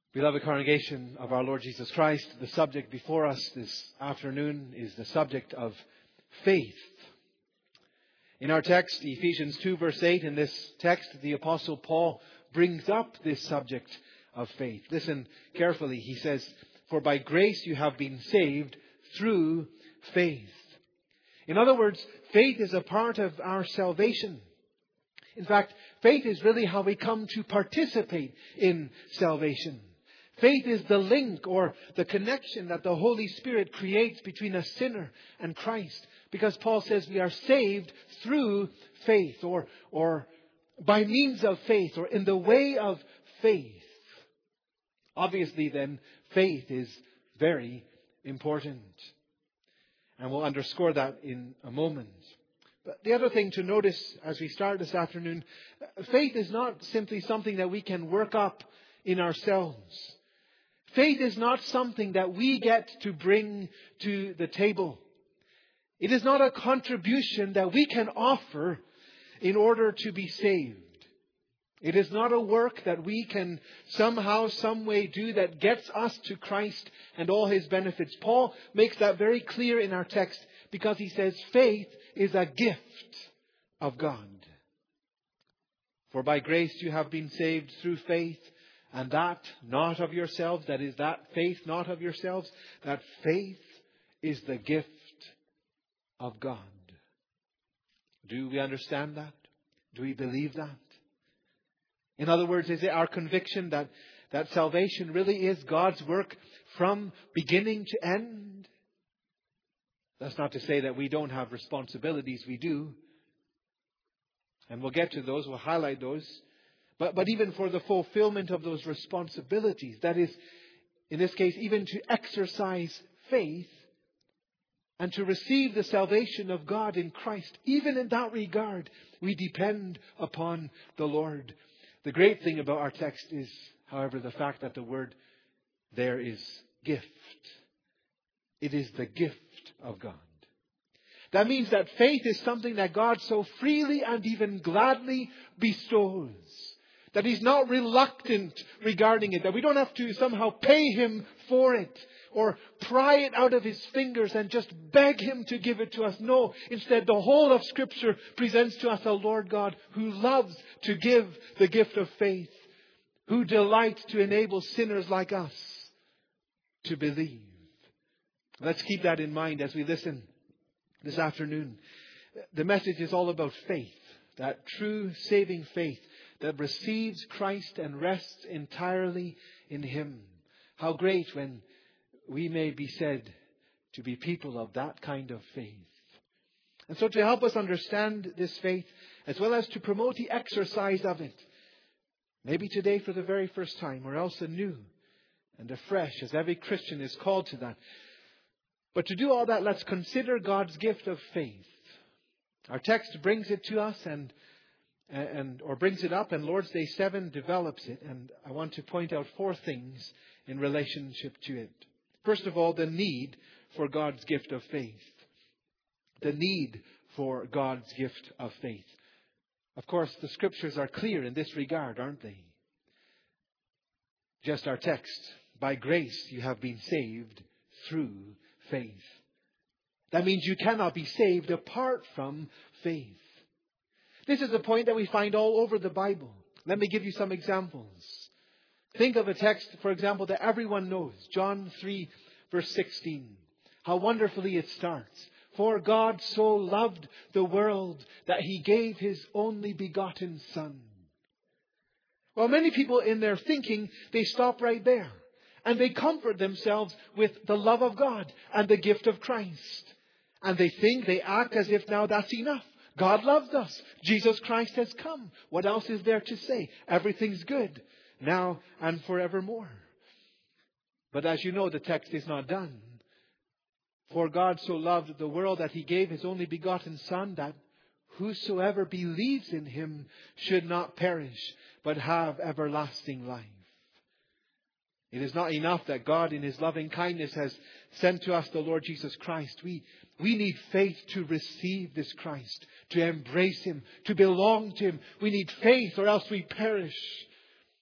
Beloved congregation of our Lord Jesus Christ, the subject before us this afternoon is the subject of faith. In our text, Ephesians 2 verse 8, in this text, the Apostle Paul brings up this subject of faith. Listen carefully. He says, "For by grace you have been saved through faith." In other words, faith is a part of our salvation. In fact, faith is really how we come to participate in salvation. Faith is the link or the connection that the Holy Spirit creates between a sinner and Christ. Because Paul says we are saved through faith or by means of faith or in the way of faith. Obviously then, faith is very important. And we'll underscore that in a moment. But the other thing to notice as we start this afternoon, faith is not simply something that we can work up in ourselves. Faith is not something that we get to bring to the table. It is not a contribution that we can offer in order to be saved. It is not a work that we can somehow, some way do that gets us to Christ and all His benefits. Paul makes that very clear in our text because he says faith is a gift of God. For by grace you have been saved through faith, and that not of yourselves, that is, that faith not of yourselves, that faith is the gift of God. Do we understand that? Do we believe that? In other words, is it our conviction that salvation really is God's work from beginning to end? That's not to say that we don't have responsibilities. We do. And we'll get to those. We'll highlight those. But even for the fulfillment of those responsibilities, that is, in this case, even to exercise faith and to receive the salvation of God in Christ, even in that regard, we depend upon the Lord. The great thing about our text is, however, the fact that the word there is gift. It is the gift of God. That means that faith is something that God so freely and even gladly bestows. That He's not reluctant regarding it. That we don't have to somehow pay Him for it. Or pry it out of His fingers and just beg Him to give it to us. No, instead the whole of Scripture presents to us a Lord God who loves to give the gift of faith. Who delights to enable sinners like us to believe. Let's keep that in mind as we listen this afternoon. The message is all about faith. That true saving faith that receives Christ and rests entirely in Him. How great when we may be said to be people of that kind of faith. And so to help us understand this faith, as well as to promote the exercise of it, maybe today for the very first time, or else anew and afresh, as every Christian is called to that. But to do all that, let's consider God's gift of faith. Our text brings it to us or brings it up, and Lord's Day 7 develops it. And I want to point out 4 things in relationship to it. First of all, the need for God's gift of faith. The need for God's gift of faith. Of course, the Scriptures are clear in this regard, aren't they? Just our text. By grace you have been saved through faith. That means you cannot be saved apart from faith. This is a point that we find all over the Bible. Let me give you some examples. Think of a text, for example, that everyone knows. John 3, verse 16. How wonderfully it starts. For God so loved the world that He gave His only begotten Son. Well, many people in their thinking, they stop right there. And they comfort themselves with the love of God and the gift of Christ. And they act as if now that's enough. God loves us. Jesus Christ has come. What else is there to say? Everything's good now and forevermore. But as you know, the text is not done. For God so loved the world that He gave His only begotten Son, that whosoever believes in Him should not perish, but have everlasting life. It is not enough that God in His loving kindness has sent to us the Lord Jesus Christ. We need faith to receive this Christ, to embrace Him, to belong to Him. We need faith or else we perish.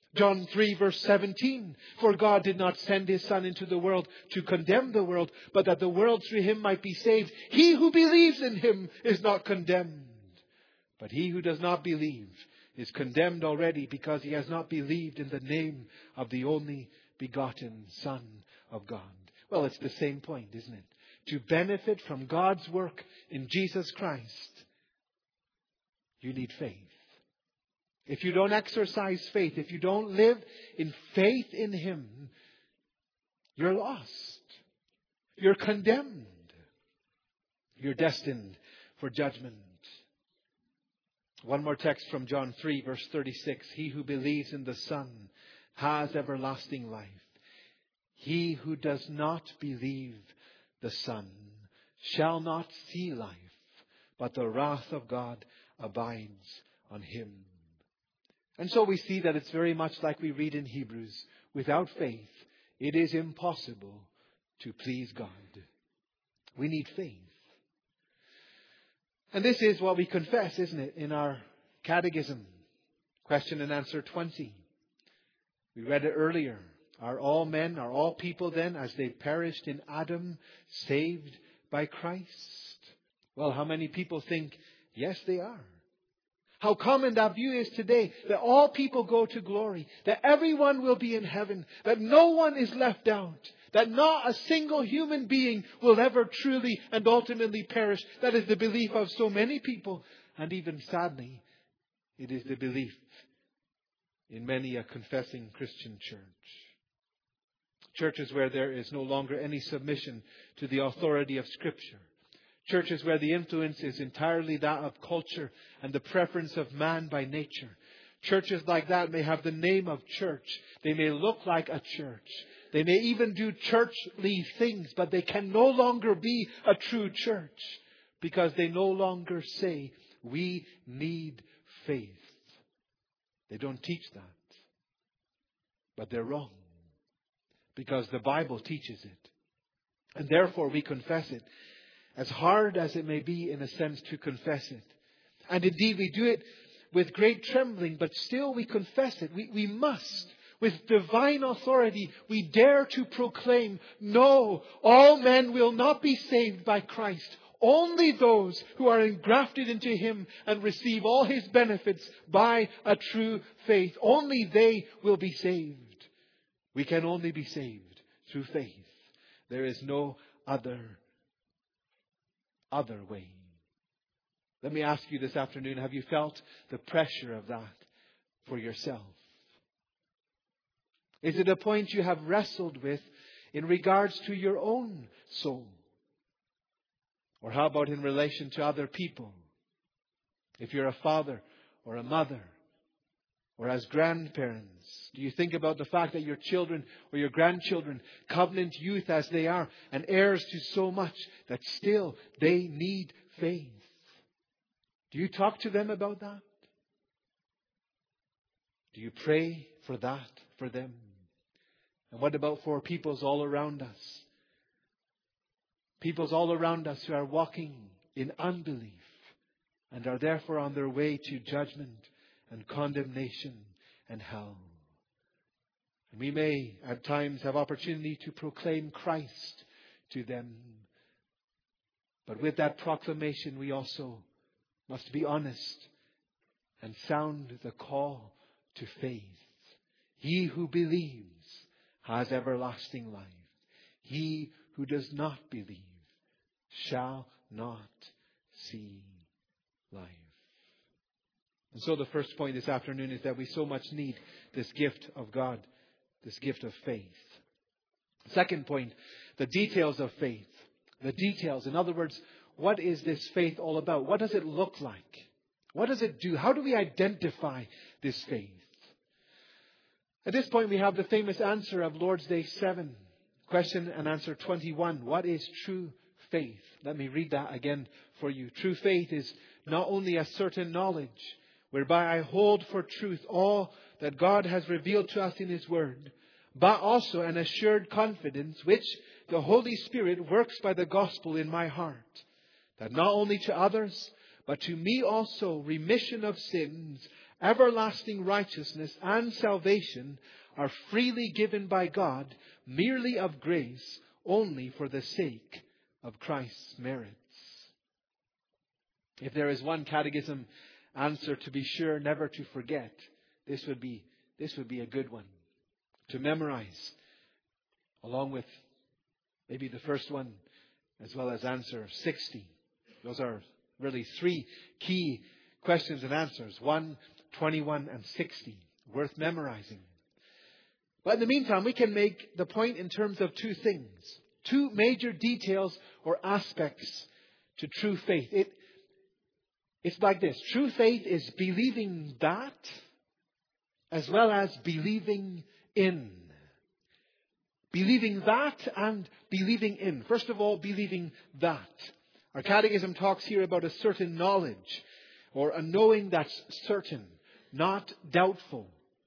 John 3 verse 17, for God did not send His Son into the world to condemn the world, but that the world through Him might be saved. He who believes in Him is not condemned, but he who does not believe is condemned already, because he has not believed in the name of the only begotten Son of God. Well, it's the same point, isn't it? To benefit from God's work in Jesus Christ, you need faith. If you don't exercise faith, if you don't live in faith in Him, you're lost. You're condemned. You're destined for judgment. One more text from John 3, verse 36. He who believes in the Son has everlasting life. He who does not believe the Son shall not see life, but the wrath of God abides on him. And so we see that it's very much like we read in Hebrews. Without faith, it is impossible to please God. We need faith. And this is what we confess, isn't it, in our catechism. Question and answer 20. We read it earlier. Are all men, are all people then, as they perished in Adam, saved by Christ? Well, how many people think, yes, they are? How common that view is today, that all people go to glory, that everyone will be in heaven, that no one is left out, that not a single human being will ever truly and ultimately perish. That is the belief of so many people. And even sadly, it is the belief in many a confessing Christian church. Churches where there is no longer any submission to the authority of Scripture. Churches where the influence is entirely that of culture and the preference of man by nature. Churches like that may have the name of church. They may look like a church. They may even do churchly things, but they can no longer be a true church because they no longer say, we need faith. They don't teach that. But they're wrong because the Bible teaches it. And therefore we confess it. As hard as it may be, in a sense, to confess it. And indeed, we do it with great trembling, but still we confess it. We must. With divine authority, we dare to proclaim, no, all men will not be saved by Christ. Only those who are engrafted into Him and receive all His benefits by a true faith. Only they will be saved. We can only be saved through faith. There is no other way. Let me ask you this afternoon, have you felt the pressure of that for yourself? Is it a point you have wrestled with in regards to your own soul? Or how about in relation to other people? If you're a father or a mother or as grandparents, do you think about the fact that your children or your grandchildren, covenant youth as they are, and heirs to so much, that still they need faith? Do you talk to them about that? Do you pray for that for them? And what about for peoples all around us? Peoples all around us who are walking in unbelief and are therefore on their way to judgment and condemnation and hell. And we may at times have opportunity to proclaim Christ to them. But with that proclamation, we also must be honest and sound the call to faith. He who believes has everlasting life. He who does not believe shall not see life. And so the first point this afternoon is that we so much need this gift of God, this gift of faith. Second point, the details of faith. The details. In other words, what is this faith all about? What does it look like? What does it do? How do we identify this faith? At this point, we have the famous answer of Lord's Day 7. Question and answer 21. What is true faith? Let me read that again for you. True faith is not only a certain knowledge, whereby I hold for truth all that God has revealed to us in His Word, but also an assured confidence which the Holy Spirit works by the gospel in my heart, that not only to others, but to me also remission of sins everlasting righteousness and salvation are freely given by God, merely of grace, only for the sake of Christ's merits. If there is one catechism answer to be sure never to forget, this would be a good one to memorize, along with maybe the first one, as well as answer 60. Those are really three key questions and answers. 1, 21, and 60. Worth memorizing. But in the meantime, we can make the point in terms of two things. Two major details or aspects to true faith. It's like this. True faith is believing that as well as believing in. Believing that and believing in. First of all, believing that. Our catechism talks here about a certain knowledge, or a knowing that's certain, not doubtful.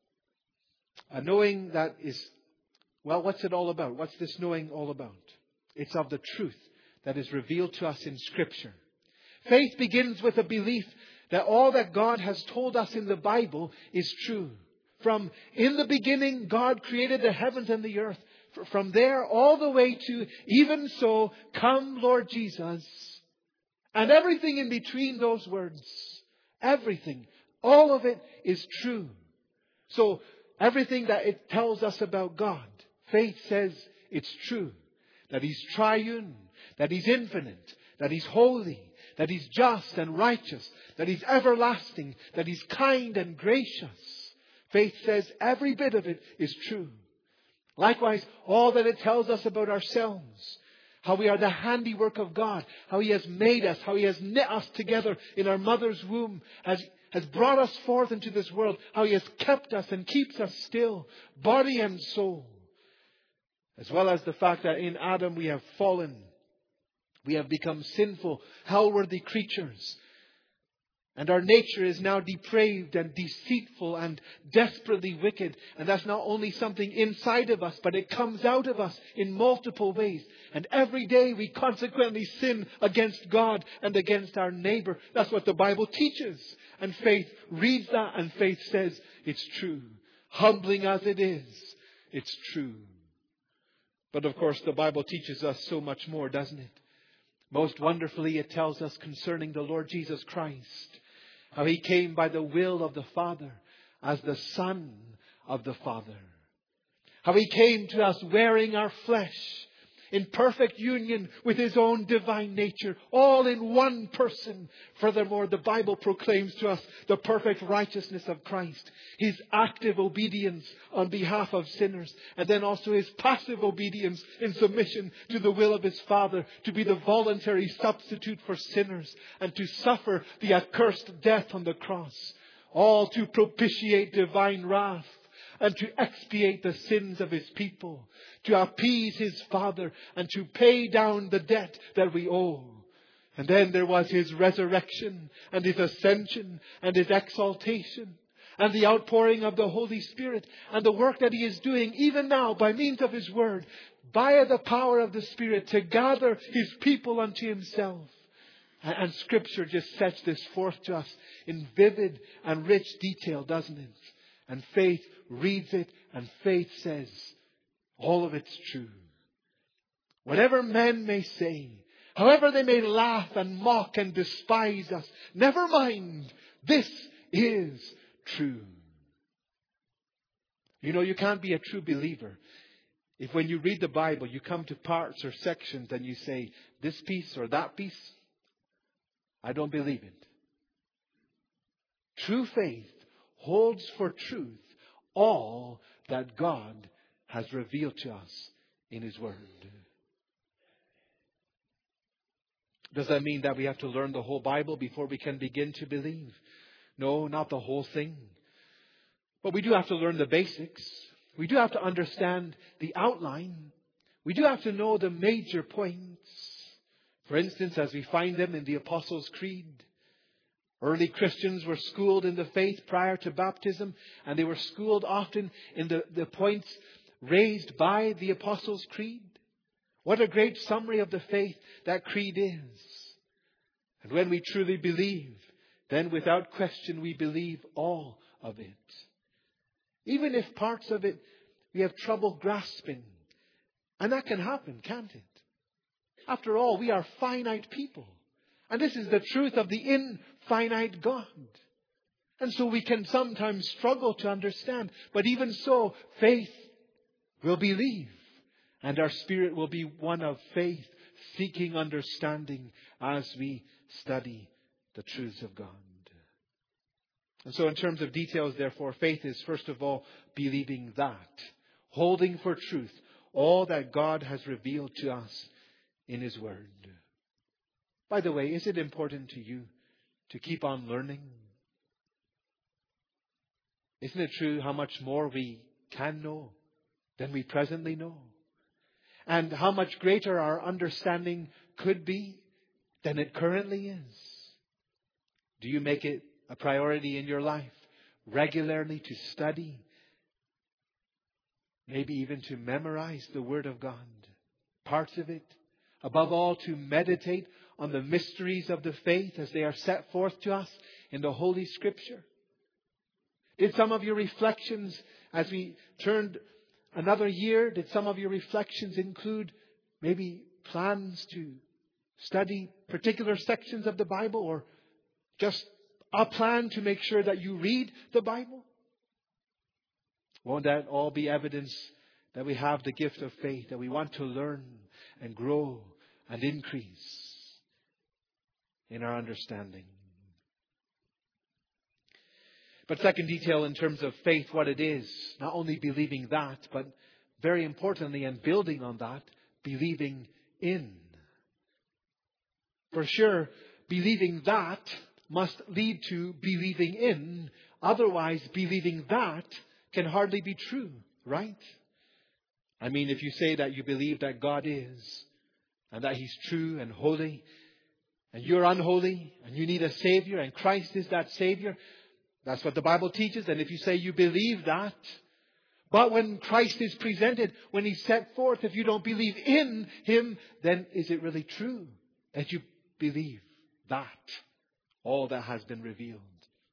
A knowing that is, well, what's it all about? What's this knowing all about? It's of the truth that is revealed to us in Scripture. Faith begins with a belief that all that God has told us in the Bible is true. From in the beginning, God created the heavens and the earth. From there all the way to even so, come Lord Jesus. And everything in between those words. Everything. All of it is true. So everything that it tells us about God, faith says it's true. That He's triune. That He's infinite. That He's holy. That He's just and righteous. That He's everlasting. That He's kind and gracious. Faith says every bit of it is true. Likewise, all that it tells us about ourselves. How we are the handiwork of God. How He has made us. How He has knit us together in our mother's womb. Has brought us forth into this world. How He has kept us and keeps us still. Body and soul. As well as the fact that in Adam we have fallen. We have become sinful, hell-worthy creatures. And our nature is now depraved and deceitful and desperately wicked. And that's not only something inside of us, but it comes out of us in multiple ways. And every day we consequently sin against God and against our neighbor. That's what the Bible teaches. And faith reads that and faith says it's true. Humbling as it is, it's true. But of course the Bible teaches us so much more, doesn't it? Most wonderfully it tells us concerning the Lord Jesus Christ. How He came by the will of the Father as the Son of the Father. How He came to us wearing our flesh in perfect union with His own divine nature, all in one person. Furthermore, the Bible proclaims to us the perfect righteousness of Christ, His active obedience on behalf of sinners, and then also His passive obedience in submission to the will of His Father, to be the voluntary substitute for sinners, and to suffer the accursed death on the cross, all to propitiate divine wrath, and to expiate the sins of His people, to appease His Father, and to pay down the debt that we owe. And then there was His resurrection, and His ascension, and His exaltation, and the outpouring of the Holy Spirit, and the work that He is doing even now by means of His Word, by the power of the Spirit, to gather His people unto Himself. And Scripture just sets this forth to us in vivid and rich detail, doesn't it? And faith reads it, and faith says, all of it's true. Whatever men may say, however they may laugh and mock and despise us, never mind, this is true. You know, you can't be a true believer if when you read the Bible, you come to parts or sections and you say, this piece or that piece, I don't believe it. True faith holds for truth all that God has revealed to us in His Word. Does that mean that we have to learn the whole Bible before we can begin to believe? No, not the whole thing. But we do have to learn the basics. We do have to understand the outline. We do have to know the major points. For instance, as we find them in the Apostles' Creed. Early Christians were schooled in the faith prior to baptism, and they were schooled often in the points raised by the Apostles' Creed. What a great summary of the faith that creed is. And when we truly believe, then without question we believe all of it. Even if parts of it we have trouble grasping. And that can happen, can't it? After all, we are finite people. And this is the truth of the infinite God. And so we can sometimes struggle to understand. But even so, faith will believe. And our spirit will be one of faith, seeking understanding as we study the truths of God. And so in terms of details, therefore, faith is first of all believing that. Holding for truth all that God has revealed to us in His Word. By the way, is it important to you to keep on learning? Isn't it true how much more we can know than we presently know? And how much greater our understanding could be than it currently is? Do you make it a priority in your life regularly to study? Maybe even to memorize the Word of God, parts of it. Above all, to meditate on the mysteries of the faith as they are set forth to us in the Holy Scripture. Did some of your reflections, as we turned another year, did some of your reflections include maybe plans to study particular sections of the Bible, or just a plan to make sure that you read the Bible? Won't that all be evidence that we have the gift of faith, that we want to learn and grow and increase in our understanding? But second detail in terms of faith, what it is, not only believing that, but very importantly, and building on that, believing in. For sure, believing that must lead to believing in. Otherwise, believing that can hardly be true, right? I mean, if you say that you believe that God is, and that He's true and holy, and you're unholy, and you need a Savior, and Christ is that Savior, that's what the Bible teaches. And if you say you believe that, but when Christ is presented, when He's set forth, if you don't believe in Him, then is it really true that you believe that? All that has been revealed.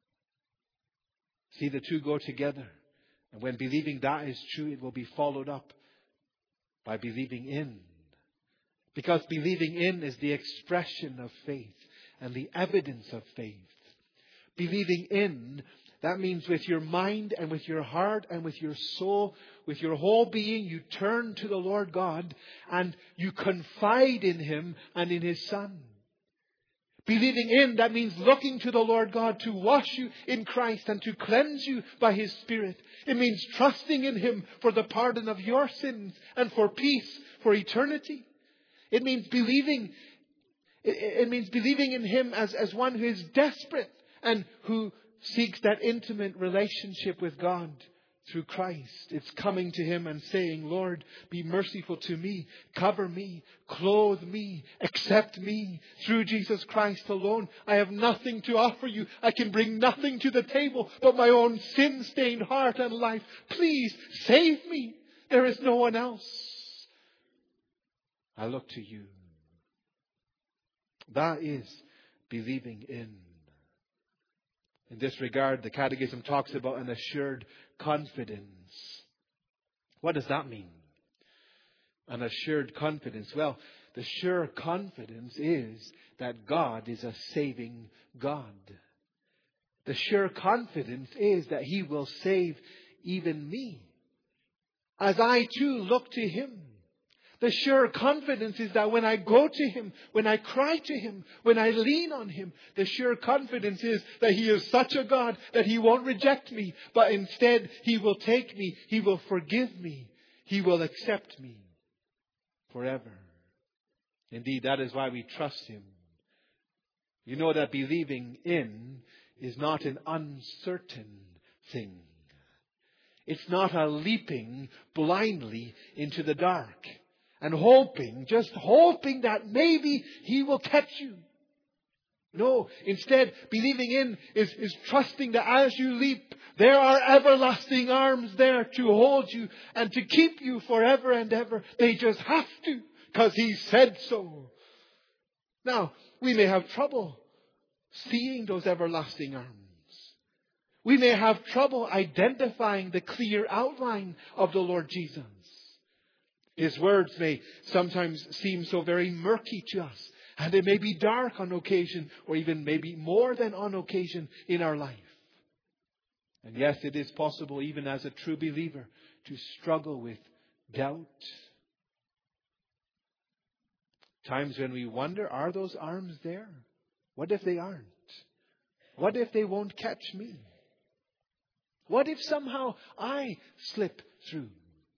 See, the two go together. And when believing that is true, it will be followed up by believing in. Because believing in is the expression of faith and the evidence of faith. Believing in, that means with your mind and with your heart and with your soul, with your whole being, you turn to the Lord God and you confide in Him and in His Son. Believing in, that means looking to the Lord God to wash you in Christ and to cleanse you by His Spirit. It means trusting in Him for the pardon of your sins and for peace for eternity. It means believing in Him as one who is desperate and who seeks that intimate relationship with God through Christ. It's coming to Him and saying, Lord, be merciful to me, cover me, clothe me, accept me through Jesus Christ alone. I have nothing to offer you. I can bring nothing to the table but my own sin-stained heart and life. Please save me. There is no one else. I look to you. That is believing in. In this regard, the Catechism talks about an assured confidence. What does that mean? An assured confidence. Well, the sure confidence is that God is a saving God. The sure confidence is that He will save even me, as I too look to Him. The sure confidence is that when I go to Him, when I cry to Him, when I lean on Him, the sure confidence is that He is such a God that He won't reject me, but instead He will take me, He will forgive me, He will accept me forever. Indeed, that is why we trust Him. You know that believing in is not an uncertain thing. It's not a leaping blindly into the dark and just hoping that maybe He will catch you. No, instead, believing in is trusting that as you leap, there are everlasting arms there to hold you and to keep you forever and ever. They just have to, because He said so. Now, we may have trouble seeing those everlasting arms. We may have trouble identifying the clear outline of the Lord Jesus. His words may sometimes seem so very murky to us. And they may be dark on occasion, or even maybe more than on occasion in our life. And yes, it is possible, even as a true believer, to struggle with doubt. Times when we wonder, are those arms there? What if they aren't? What if they won't catch me? What if somehow I slip through?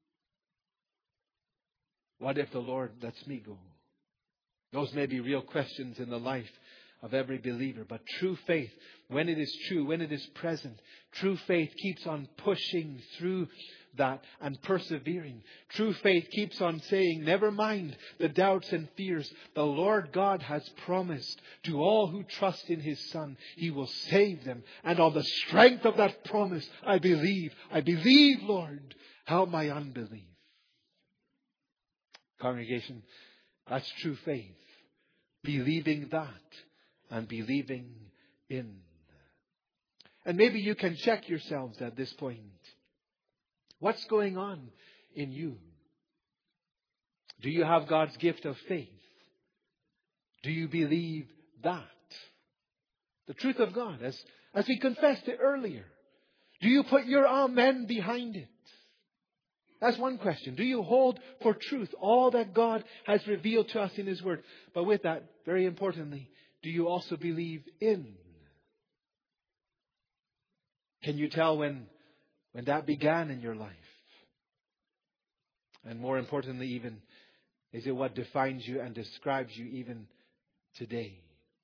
What if the Lord lets me go? Those may be real questions in the life of every believer. But true faith, when it is true, when it is present, true faith keeps on pushing through that and persevering. True faith keeps on saying, never mind the doubts and fears. The Lord God has promised to all who trust in His Son, He will save them. And on the strength of that promise, I believe, Lord, help my unbelief. Congregation, that's true faith. Believing that and believing in. And maybe you can check yourselves at this point. What's going on in you? Do you have God's gift of faith? Do you believe that? The truth of God, as we confessed it earlier. Do you put your amen behind it? That's one question. Do you hold for truth all that God has revealed to us in His Word? But with that, very importantly, do you also believe in? Can you tell when that began in your life? And more importantly even, is it what defines you and describes you even today?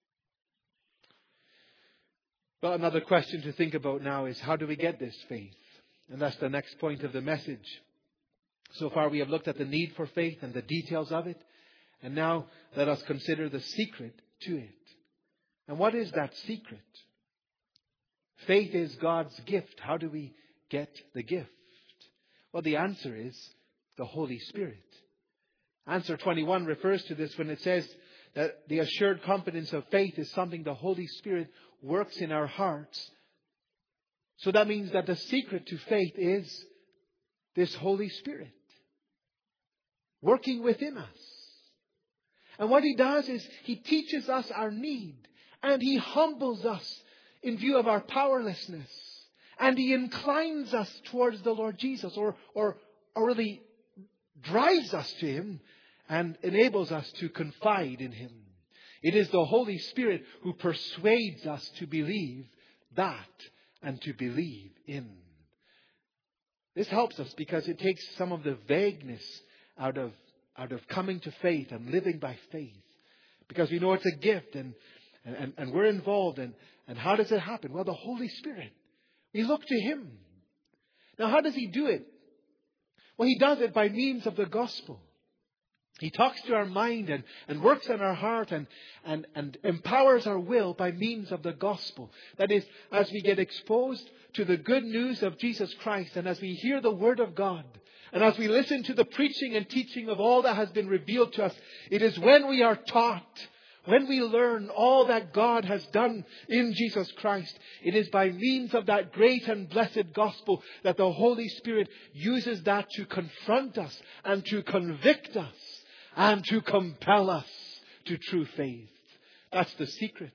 Well, another question to think about now is, how do we get this faith? And that's the next point of the message. So far we have looked at the need for faith and the details of it. And now let us consider the secret to it. And what is that secret? Faith is God's gift. How do we get the gift? Well, the answer is the Holy Spirit. Answer 21 refers to this when it says that the assured confidence of faith is something the Holy Spirit works in our hearts. So that means that the secret to faith is this Holy Spirit working within us. And what He does is He teaches us our need, and He humbles us in view of our powerlessness, and He inclines us towards the Lord Jesus, or really drives us to Him and enables us to confide in Him. It is the Holy Spirit who persuades us to believe that and to believe in. This helps us because it takes some of the vagueness out of coming to faith and living by faith. Because we know it's a gift and we're involved. And how does it happen? Well, the Holy Spirit. We look to Him. Now, how does He do it? Well, He does it by means of the gospel. He talks to our mind and works on our heart and empowers our will by means of the gospel. That is, as we get exposed to the good news of Jesus Christ, and as we hear the Word of God, and as we listen to the preaching and teaching of all that has been revealed to us, it is when we are taught, when we learn all that God has done in Jesus Christ, it is by means of that great and blessed gospel that the Holy Spirit uses that to confront us and to convict us and to compel us to true faith. That's the secret.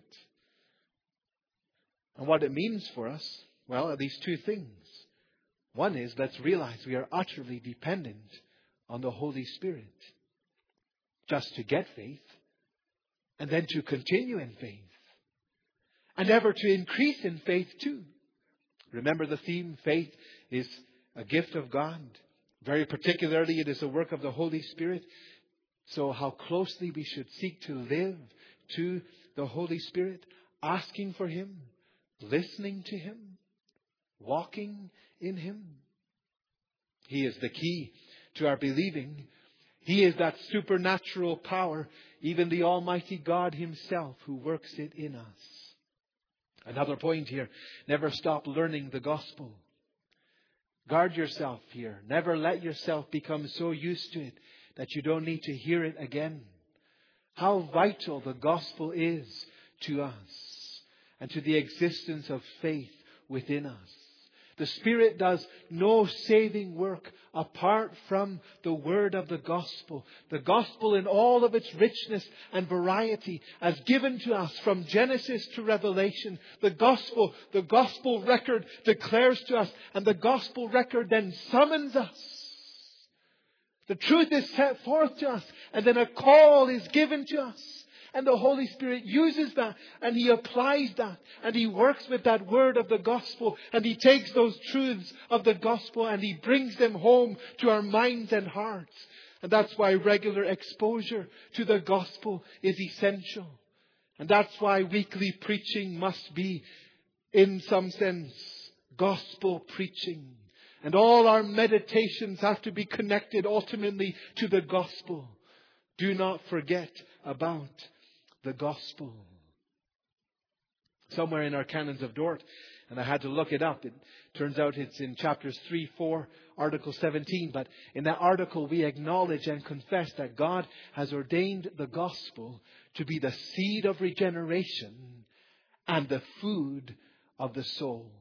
And what it means for us, well, at least two things. One is, let's realize we are utterly dependent on the Holy Spirit just to get faith, and then to continue in faith, and ever to increase in faith too. Remember the theme, faith is a gift of God. Very particularly, it is a work of the Holy Spirit. So how closely we should seek to live to the Holy Spirit, asking for Him, listening to Him, walking in Him. He is the key to our believing. He is that supernatural power, even the Almighty God Himself who works it in us. Another point here, never stop learning the gospel. Guard yourself here. Never let yourself become so used to it that you don't need to hear it again. How vital the gospel is to us and to the existence of faith within us. The Spirit does no saving work apart from the word of the gospel. The gospel in all of its richness and variety as given to us from Genesis to Revelation. The gospel record declares to us, and the gospel record then summons us. The truth is set forth to us, and then a call is given to us. And the Holy Spirit uses that, and He applies that, and He works with that word of the gospel, and He takes those truths of the gospel and He brings them home to our minds and hearts. And that's why regular exposure to the gospel is essential. And that's why weekly preaching must be, in some sense, gospel preaching. And all our meditations have to be connected ultimately to the gospel. Do not forget about the gospel. Somewhere in our Canons of Dort, and I had to look it up. It turns out it's in chapters 3, 4, article 17. But in that article we acknowledge and confess that God has ordained the gospel to be the seed of regeneration and the food of the soul.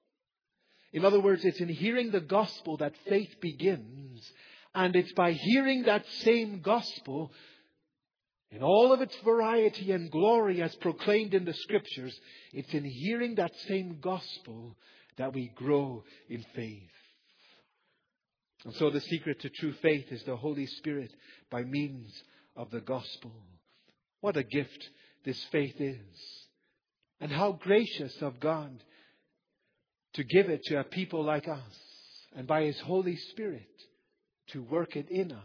In other words, it's in hearing the gospel that faith begins. And it's by hearing that same gospel in all of its variety and glory as proclaimed in the Scriptures, it's in hearing that same gospel that we grow in faith. And so the secret to true faith is the Holy Spirit by means of the gospel. What a gift this faith is. And how gracious of God to give it to a people like us, and by His Holy Spirit to work it in us.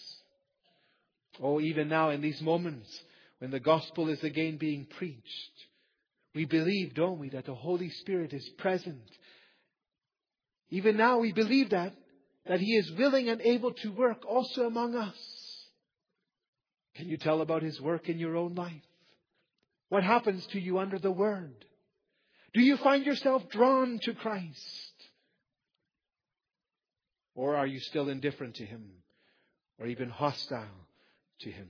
Oh, even now in these moments when the gospel is again being preached, we believe, don't we, that the Holy Spirit is present. Even now we believe that He is willing and able to work also among us. Can you tell about His work in your own life? What happens to you under the Word? Do you find yourself drawn to Christ? Or are you still indifferent to Him, or even hostile to Him?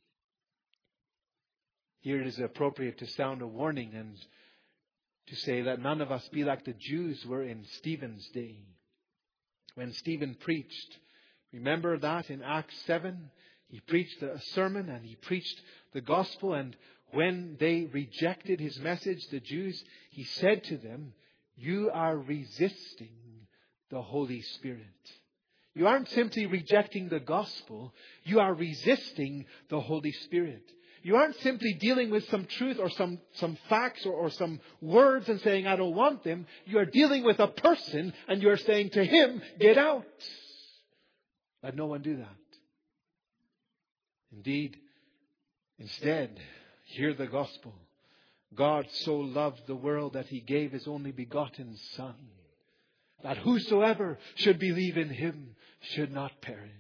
Here it is appropriate to sound a warning and to say that none of us be like the Jews were in Stephen's day. When Stephen preached, remember that in Acts 7, he preached a sermon and he preached the gospel, and when they rejected his message, the Jews, he said to them, "You are resisting the Holy Spirit." You aren't simply rejecting the gospel. You are resisting the Holy Spirit. You aren't simply dealing with some truth or some facts or some words and saying, "I don't want them." You are dealing with a person and you are saying to him, "Get out." Let no one do that. Indeed, instead, hear the gospel. God so loved the world that He gave His only begotten Son, that whosoever should believe in Him should not perish.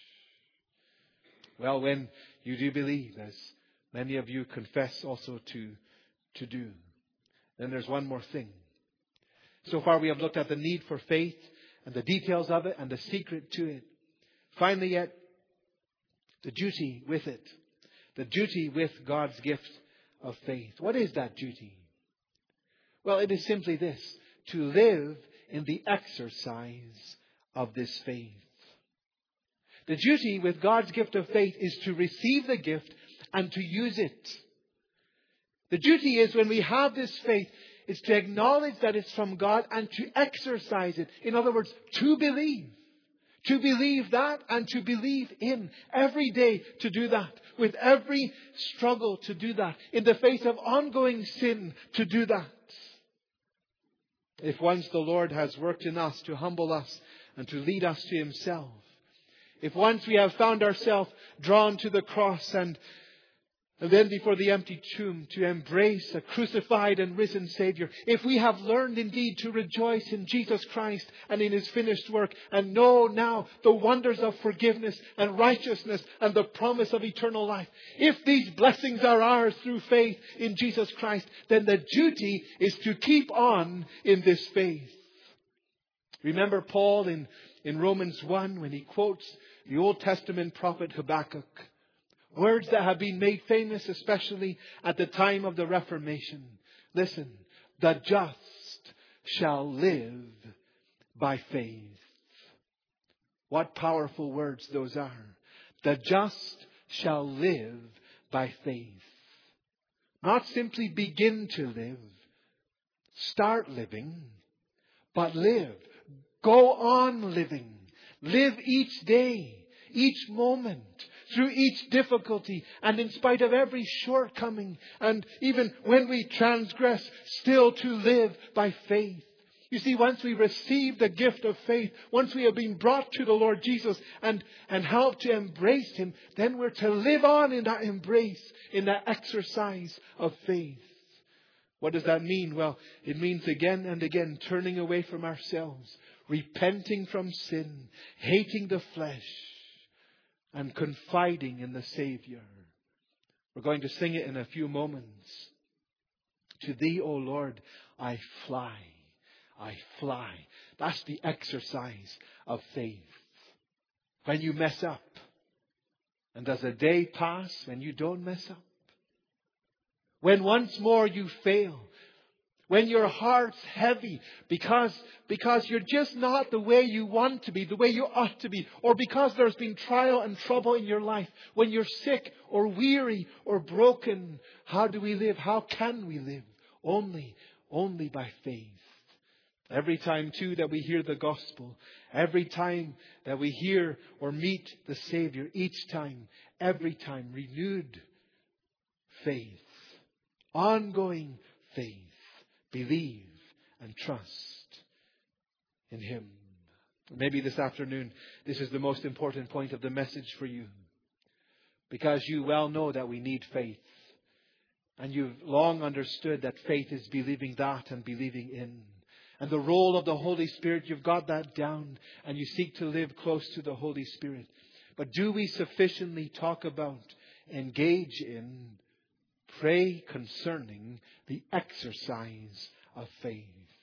Well, when you do believe, as many of you confess also to do, then there's one more thing. So far we have looked at the need for faith and the details of it and the secret to it. Finally yet, the duty with it. The duty with God's gift of faith. What is that duty? Well, it is simply this: to live in the exercise of this faith. The duty with God's gift of faith is to receive the gift and to use it. The duty is, when we have this faith, is to acknowledge that it's from God and to exercise it. In other words, to believe. To believe that and to believe in every day, to do that. With every struggle, to do that. In the face of ongoing sin, to do that. If once the Lord has worked in us to humble us and to lead us to Himself, if once we have found ourselves drawn to the cross and then before the empty tomb to embrace a crucified and risen Savior, if we have learned indeed to rejoice in Jesus Christ and in His finished work and know now the wonders of forgiveness and righteousness and the promise of eternal life, if these blessings are ours through faith in Jesus Christ, then the duty is to keep on in this faith. Remember Paul in Romans 1 when he quotes the Old Testament prophet Habakkuk. Words that have been made famous especially at the time of the Reformation. Listen, the just shall live by faith. What powerful words those are. The just shall live by faith. Not simply begin to live, start living, but live. Go on living. Live each day, each moment, through each difficulty, and in spite of every shortcoming, and even when we transgress, still to live by faith. You see, once we receive the gift of faith, once we have been brought to the Lord Jesus and helped to embrace Him, then we're to live on in that embrace, in that exercise of faith. What does that mean? Well, it means again and again turning away from ourselves, repenting from sin, hating the flesh, and confiding in the Savior. We're going to sing it in a few moments. To Thee, O Lord, I fly. I fly. That's the exercise of faith. When you mess up, and does a day pass when you don't mess up? When once more you fail, when your heart's heavy because you're just not the way you want to be, the way you ought to be, or because there's been trial and trouble in your life, when you're sick or weary or broken, how do we live? How can we live? Only by faith. Every time, too, that we hear the gospel, every time that we hear or meet the Savior, each time, every time, renewed faith, ongoing faith, believe and trust in Him. Maybe this afternoon, this is the most important point of the message for you, because you well know that we need faith. And you've long understood that faith is believing that and believing in. And the role of the Holy Spirit, you've got that down, and you seek to live close to the Holy Spirit. But do we sufficiently talk about, engage in, pray concerning the exercise of faith?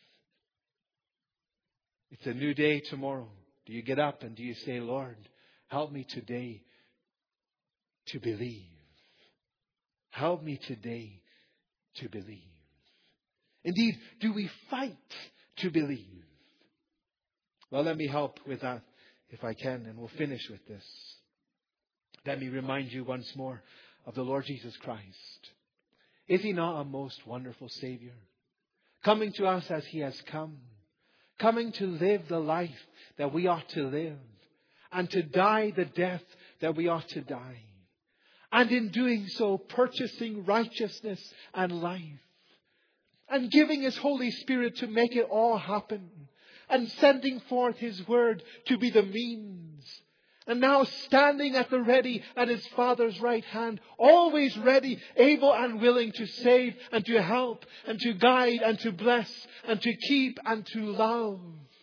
It's a new day tomorrow. Do you get up and do you say, Lord, help me today to believe. Help me today to believe. Indeed, do we fight to believe? Well, let me help with that if I can, and we'll finish with this. Let me remind you once more of the Lord Jesus Christ. Is He not a most wonderful Savior? Coming to us as He has come. Coming to live the life that we ought to live. And to die the death that we ought to die. And in doing so, purchasing righteousness and life. And giving His Holy Spirit to make it all happen. And sending forth His Word to be the means. And now standing at the ready at His Father's right hand. Always ready, able and willing to save and to help and to guide and to bless and to keep and to love.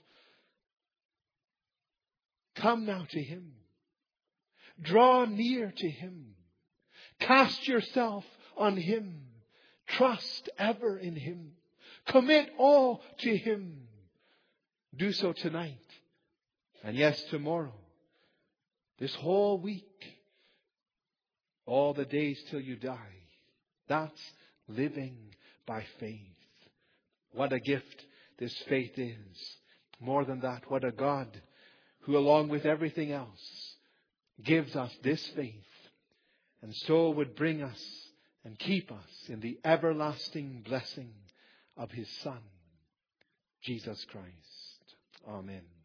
Come now to Him. Draw near to Him. Cast yourself on Him. Trust ever in Him. Commit all to Him. Do so tonight. And yes, tomorrow. This whole week. All the days till you die. That's living by faith. What a gift this faith is. More than that, what a God who, along with everything else, gives us this faith. And so would bring us and keep us in the everlasting blessing of His Son, Jesus Christ. Amen.